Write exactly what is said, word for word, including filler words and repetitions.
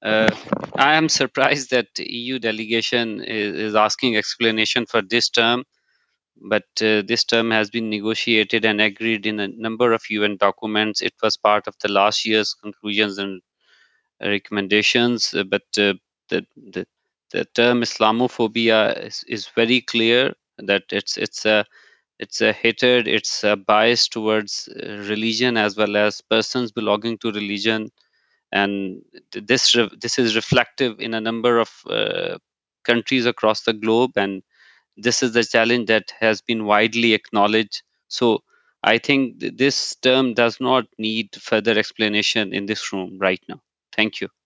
Uh, I am surprised that E U delegation is, is asking explanation for this term, but uh, this term has been negotiated and agreed in a number of U N documents. It was part of the last year's conclusions and recommendations, uh, but uh, the, the the term Islamophobia is, is very clear that it's it's a it's a hatred, it's a bias towards uh, religion as well as persons belonging to religion, and th- this re- this is reflective in a number of uh, countries across the globe, and this is the challenge that has been widely acknowledged. So I think th- this term does not need further explanation in this room right now. Thank you.